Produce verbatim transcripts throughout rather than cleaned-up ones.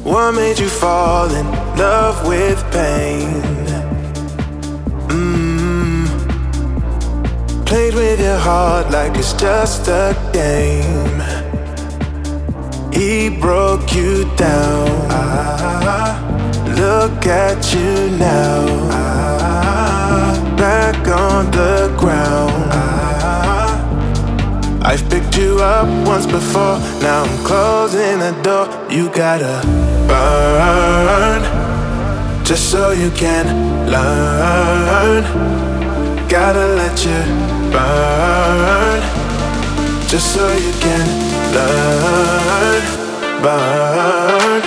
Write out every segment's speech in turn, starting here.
What made you fall in love with pain? Mm. Played with your heart like it's just a game. He broke you down. Ah, look at you now. Ah, back on the ground. Ah, I've picked you up once before. Now I'm closing the door. You gotta burn just so you can learn. Gotta let you burn just so you can learn. Burn,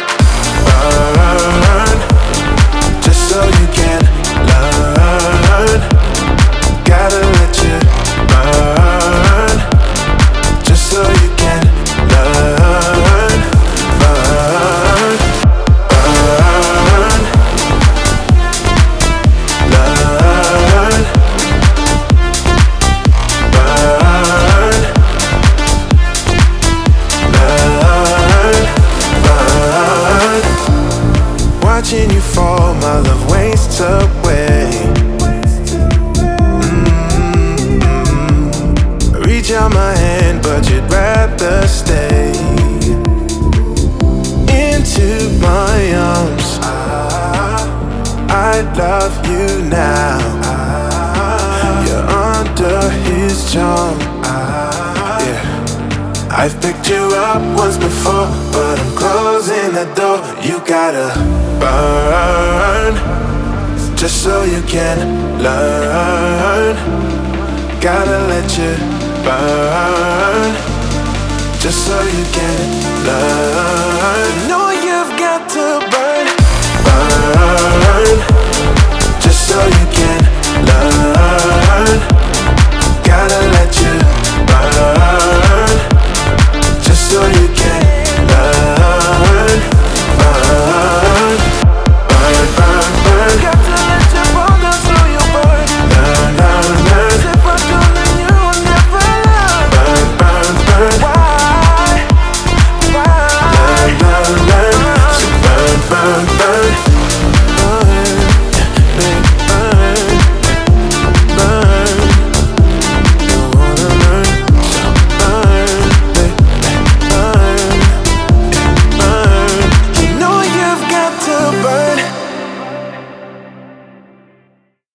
burn just so you can learn. Gotta let you burn just so you can learn. Burn, burn, learn. Burn, learn, burn. Watching you fall, my love wastes away. Mm-hmm. Reach out my hand, but you'd rather stay into my arms. Ah, I love you now. Ah, you're under his charm. Ah, yeah. I've picked you up once before, but I'm closing the door. You gotta burn just so you can learn. Gotta let you burn just so you can learn. You know you've got to burn, burn just so you can learn.